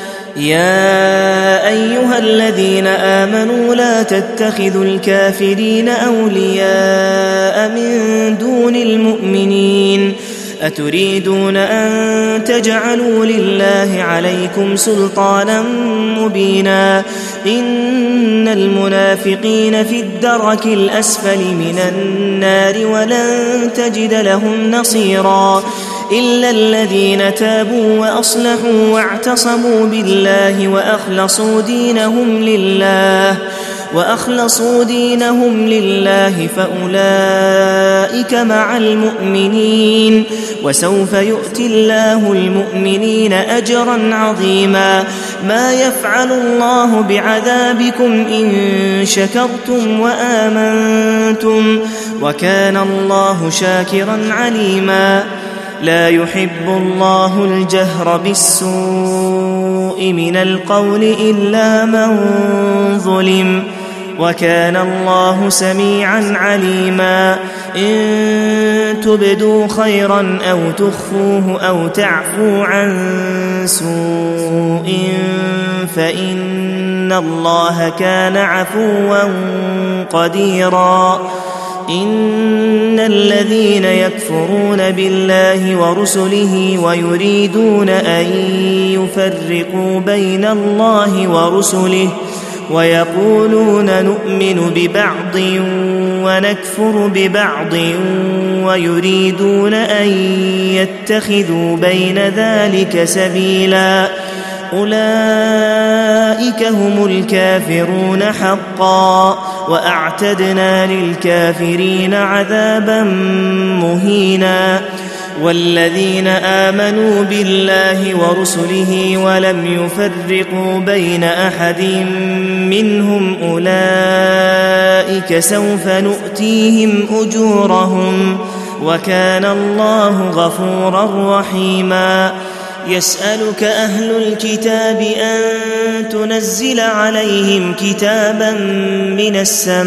يا أيها الذين آمنوا لا تتخذوا الكافرين أولياء من دون المؤمنين أتريدون أن تجعلوا لله عليكم سلطانا مبينا إن المنافقين في الدرك الأسفل من النار ولن تجد لهم نصيرا إلا الذين تابوا وأصلحوا واعتصموا بالله وأخلصوا دينهم لله فأولئك مع المؤمنين وسوف يؤتي الله المؤمنين أجرا عظيما ما يفعل الله بعذابكم إن شكرتم وآمنتم وكان الله شاكرا عليما لا يحب الله الجهر بالسوء من القول إلا من ظلم وكان الله سميعا عليما إن تبدوا خيرا أو تخفوه أو تعفو عن سوء فإن الله كان عفوا قديرا إن الذين يكفرون بالله ورسله ويريدون أن يفرقوا بين الله ورسله ويقولون نؤمن ببعض ونكفر ببعض ويريدون أن يتخذوا بين ذلك سبيلا أولئك هم الكافرون حقا وأعتدنا للكافرين عذابا مهينا والذين آمنوا بالله ورسله ولم يفرقوا بين أحد منهم أولئك سوف نؤتيهم أجورهم وكان الله غفورا رحيما يسألك أهل الكتاب أن تنزل عليهم كتابا من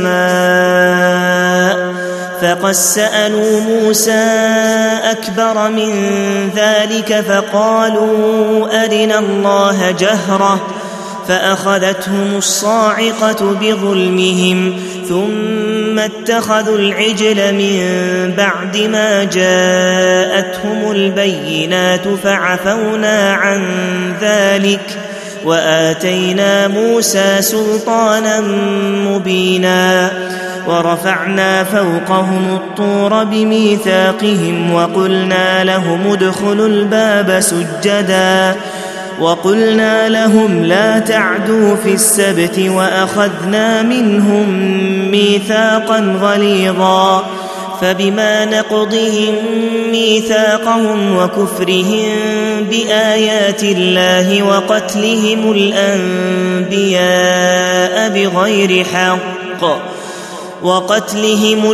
السماء فقد سألوا موسى أكبر من ذلك فقالوا أرنا الله جهرة فأخذتهم الصاعقة بظلمهم ثم اتخذوا العجل من بعد ما جاءتهم البينات فعفونا عن ذلك وآتينا موسى سلطانا مبينا ورفعنا فوقهم الطور بميثاقهم وقلنا لهم ادخلوا الباب سجدا وقلنا لهم لا تعدوا في السبت وأخذنا منهم ميثاقا غليظا فبما نقضهم ميثاقهم وكفرهم بآيات الله وقتلهم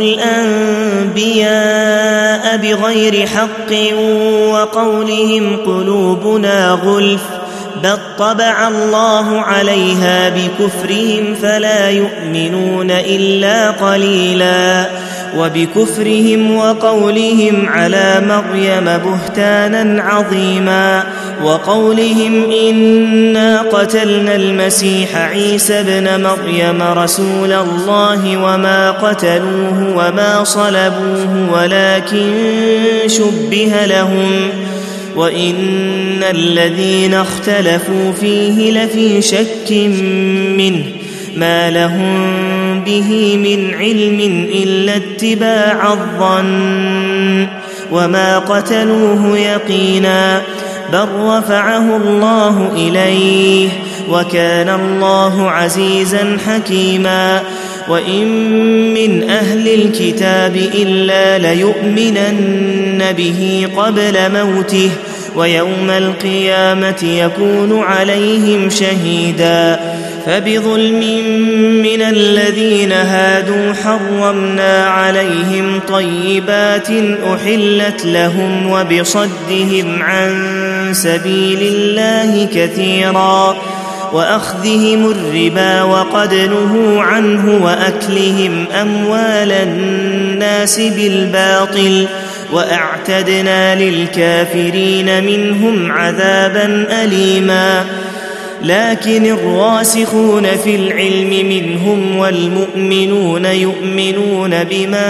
الأنبياء بغير حق وقولهم قلوبنا غلف بل طبع الله عليها بكفرهم فلا يؤمنون إلا قليلا وبكفرهم وقولهم على مريم بهتانا عظيما وقولهم إنا قتلنا المسيح عيسى ابن مريم رسول الله وما قتلوه وما صلبوه ولكن شبه لهم وإن الذين اختلفوا فيه لفي شك منه ما لهم به من علم إلا اتباع الظن وما قتلوه يقينا بل رفعه الله إليه وكان الله عزيزا حكيما وإن من أهل الكتاب إلا ليؤمنن به قبل موته ويوم القيامة يكون عليهم شهيدا فبظلم من الذين هادوا حرمنا عليهم طيبات أحلت لهم وبصدهم عن سبيل الله كثيرا وأخذهم الربا وقد نهوا عنه وأكلهم أموال الناس بالباطل وأعتدنا للكافرين منهم عذابا أليما لكن الراسخون في العلم منهم والمؤمنون يؤمنون بما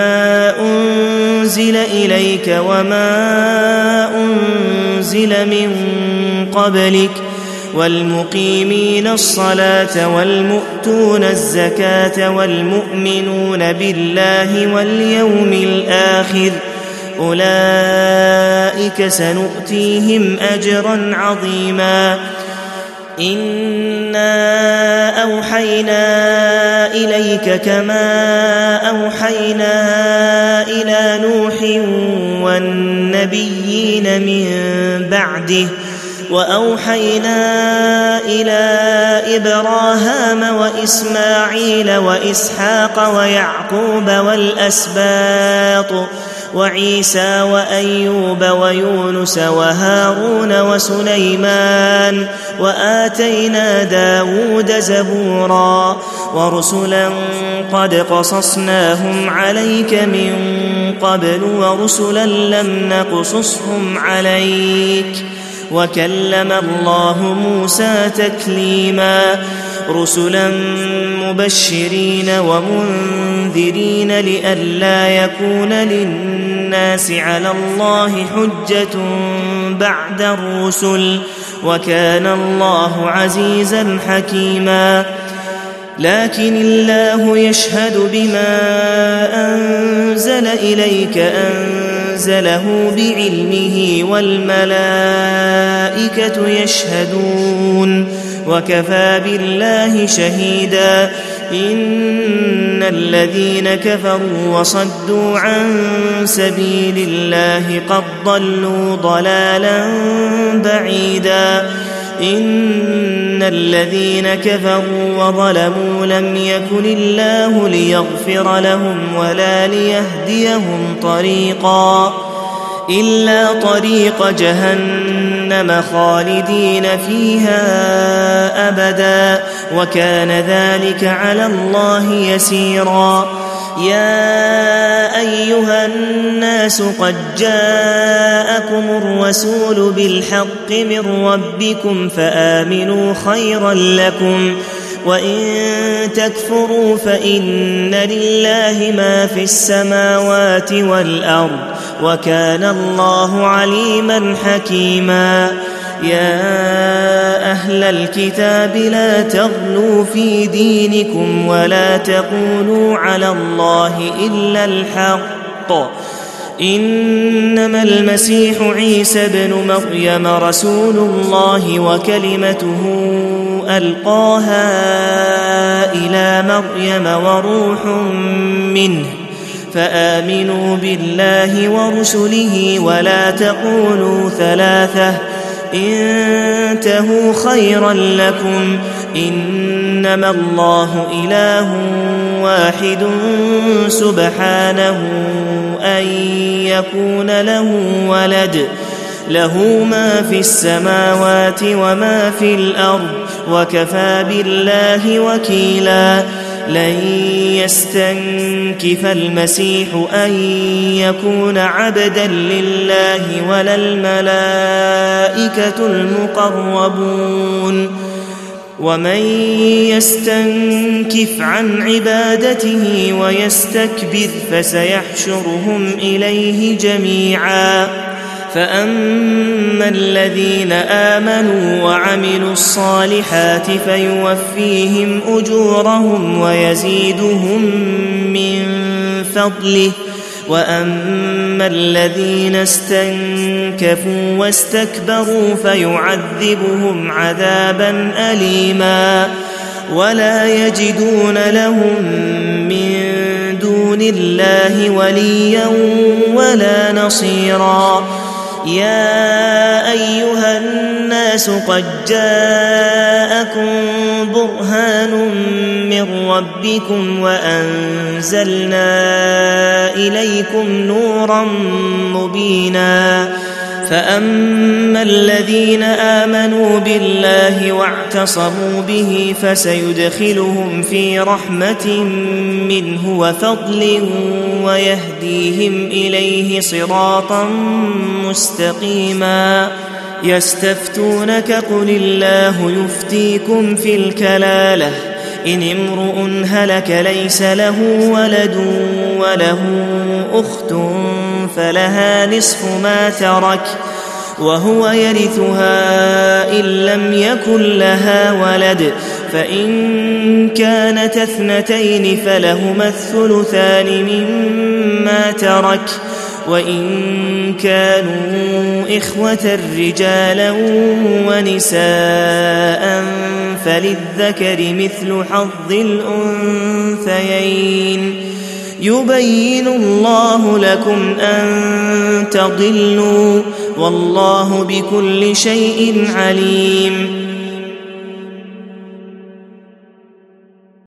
أنزل إليك وما أنزل من قبلك والمقيمين الصلاة والمؤتون الزكاة والمؤمنون بالله واليوم الآخر أولئك سنؤتيهم أجرا عظيما إنا أوحينا إليك كما أوحينا إلى نوح والنبيين من بعده وأوحينا إلى إبراهام وإسماعيل وإسحاق ويعقوب والأسباط وعيسى وأيوب ويونس وهارون وسليمان وآتينا داود زبورا ورسلا قد قصصناهم عليك من قبل ورسلا لم نقصصهم عليك وكلم الله موسى تكليما رسلا مبشرين ومنذرين لئلا يكون للناس على الله حجة بعد الرسل وكان الله عزيزا حكيما لكن الله يشهد بما أنزل إليك أنزله بعلمه والملائكة يشهدون وكفى بالله شهيدا إن الذين كفروا وصدوا عن سبيل الله قد ضلوا ضلالا بعيدا إن الذين كفروا وظلموا لم يكن الله ليغفر لهم ولا ليهديهم طريقا إلا طريق جهنم خالدين فيها أبدا وكان ذلك على الله يسيرا يا أيها الناس قد جاءكم الرسول بالحق من ربكم فآمنوا خيرا لكم وإن تكفروا فإن لله ما في السماوات والأرض وكان الله عليما حكيما يا أهل الكتاب لا تغلوا في دينكم ولا تقولوا على الله إلا الحق إنما المسيح عيسى ابن مريم رسول الله وكلمته ألقاها إلى مريم وروح منه فآمنوا بالله ورسله ولا تقولوا ثلاثة انتهوا خيرا لكم إنما الله إله واحد سبحانه أن يكون له ولد له ما في السماوات وما في الأرض وكفى بالله وكيلا لن يستنكف المسيح أن يكون عبدا لله ولا الملائكة المقربون ومن يستنكف عن عبادته ويستكبر فسيحشرهم إليه جميعا فأما الذين آمنوا وعملوا الصالحات فيوفيهم أجورهم ويزيدهم من فضله وأما الذين استنكفوا واستكبروا فيعذبهم عذابا أليما ولا يجدون لهم من دون الله وليا ولا نصيرا. يا أيها الناس قد جاءكم برهان من ربكم وأنزلنا إليكم نورا مبينا. فأما الذين آمنوا بالله واعتصموا به فسيدخلهم في رحمة منه وفضل ويهديهم إليه صراطا مستقيما. يستفتونك قل الله يفتيكم في الكلالة إن امرؤ هلك ليس له ولد وله أخت فلها نصف ما ترك وهو يرثها إن لم يكن لها ولد فإن كانت اثنتين فلهما الثلثان مما ترك وإن كانوا إخوة رجالا ونساء فللذكر مثل حظ الأنثيين. يبين الله لكم أن تضلوا والله بكل شيء عليم.